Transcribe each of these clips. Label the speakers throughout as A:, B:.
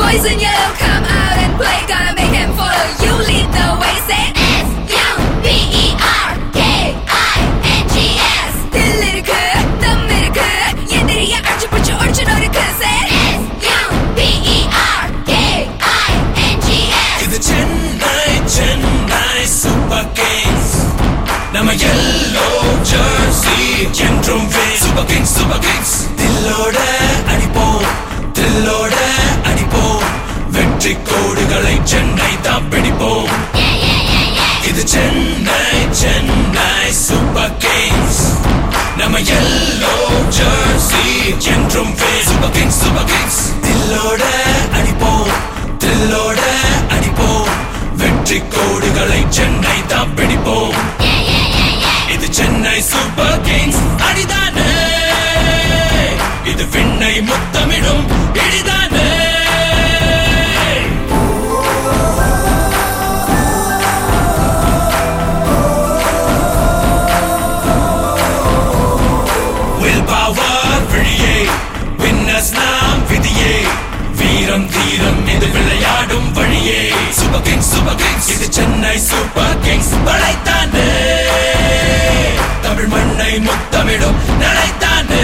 A: boys in yellow, come out and play. Gonna make them follow you, lead the way. Say S-U-B-E-R-K-I-N-G-S. 들리르크, 덤미르크, 얘들이야 얼추부추 얼추 노르크. Say S-U-B-E-R-K-I-N-G-S.
B: இது Chennai Super Kings. நம்ம yellow jersey என்றும் win. Super Kings Super Kings. தில்லோட அடிப்போம், தில்லோட அடிப்போம். வெற்றி கோடுகளை சென்னை தான் பிடிப்போம். இது சென்னை சூப்பர் கிங்ஸ். நம்ம yellow jersey என்றும் win. Super Kings Super Kings. தில்லோட அடிப்போம், தில்லோட அடிப்போம். வெற்றி கோடுகளை சென்னை தான் பிடிப்போம். இது சென்னை சூப்பர் கிங்ஸ் அடிதானே, இது விண்ணை முத்தமிடும் இடிதானே. Will power விழியே, winners நாம் விதியே. வீரம் தீரம் இது விளையாடும் வழியே. Super Kings Super Kings. இது சென்னை சூப்பர் கிங்ஸ் படைத்தானே, தமிழ் மண்ணை முத்தமிடும் நடைத்தானே.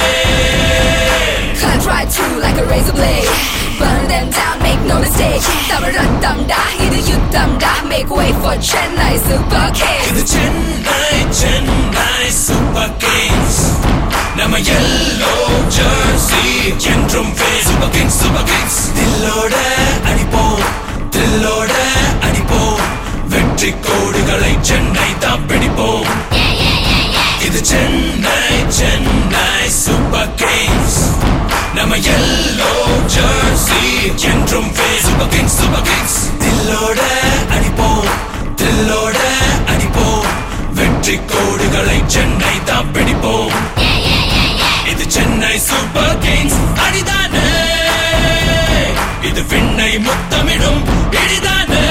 A: Cut right through like a razor blade. Burn them down, make no mistake. தமிழத்தம்டா, இது யுத்தம்டா. Make way for Chennai Super Kings.
B: இது சென்னை சூப்பர் கிங்ஸ். நம்ம yellow jersey என்றும் win. Super Kings Super Kings. தில்லோட அடிப்போம், தில்லோட அடிப்போம். வெற்றி கோடுகளை சென்னை தான் பிடிப்போம். இது சென்னை சூப்பர் கிங்ஸ். நம்ம yellow jersey என்றும் win. Super Kings Super Kings. தில்லோட அடிப்போம், தில்லோட அடிப்போம். வெற்றி கோடுகளை சென்னை தான் பிடிப்போம். இது சென்னை சூப்பர் கிங்ஸ் அடிதானே, இது விண்ணை முத்தமிடும் இடிதானே.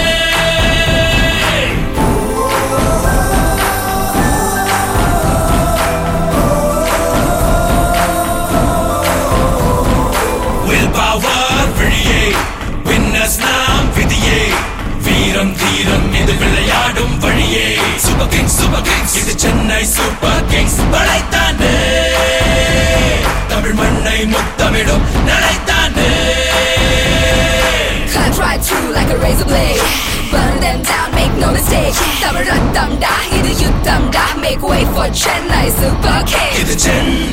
B: Will power விழியே, winners நாம் விதியே. வீரம் தீரம் இது விளையாடும் வழியே. Super Kings Super Kings. இது சென்னை சூப்பர் கிங்ஸ் படைத்தானே, தமிழ் மண்ணை முத்தமிடும் நடைத்தானே.
A: Cut right through like a razor blade. Burn them down, make no mistake. தமிழத்தம்டா, இது யுத்தம்டா. Make way for Chennai Super Kings.
B: இது சென்னை